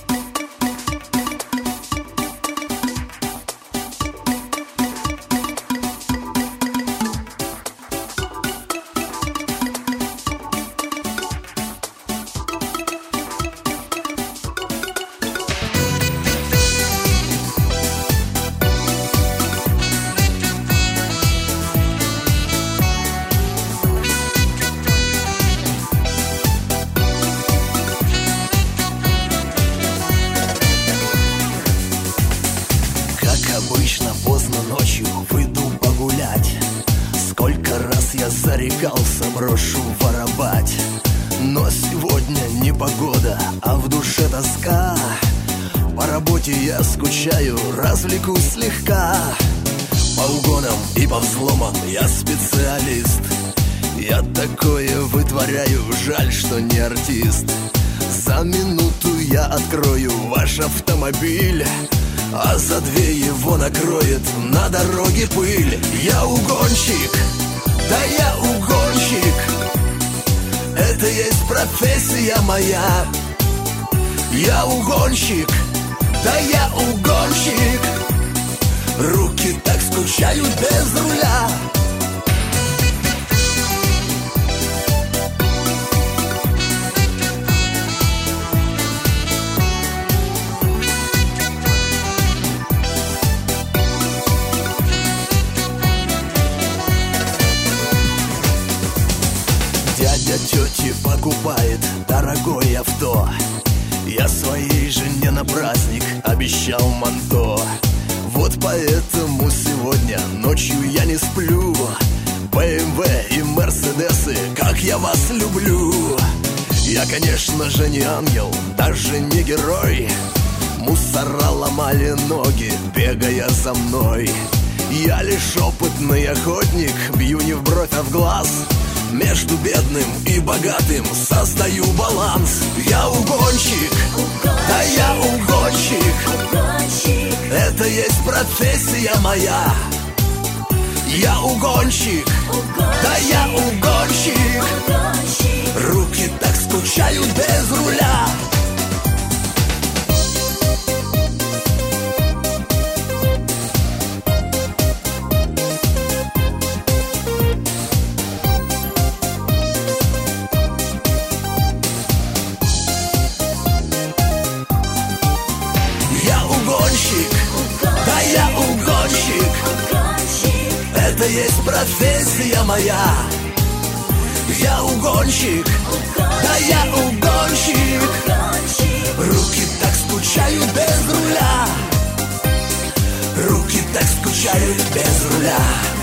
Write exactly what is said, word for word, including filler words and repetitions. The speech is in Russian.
Обычно поздно ночью выйду погулять. Сколько раз я зарекался, брошу воровать. Но сегодня не погода, а в душе тоска. По работе я скучаю, развлекусь слегка. По угонам и по взломам я специалист. Я такое вытворяю, жаль, что не артист. За минуту я открою ваш автомобиль, а за две его накроет на дороге пыль. Я угонщик, да я угонщик. Это есть профессия моя. Я угонщик, да я угонщик. Руки так скучают без руля. Дядя тети покупает дорогое авто. Я своей жене на праздник обещал манто. Вот поэтому сегодня ночью я не сплю. бэ эм вэ и мерседесы, как я вас люблю. Я, конечно же, не ангел, даже не герой. Мусора ломали ноги, бегая за мной. Я лишь опытный охотник, бью не в бровь, а в глаз. Между бедным и богатым создаю баланс. Я угонщик, да я угонщик. Это есть профессия моя. Я угонщик, да я угонщик. Руки так скучают без руля. Да я угонщик. Это есть профессия моя. Я угонщик, да я угонщик. Руки так скучают без руля. Руки так скучают без руля.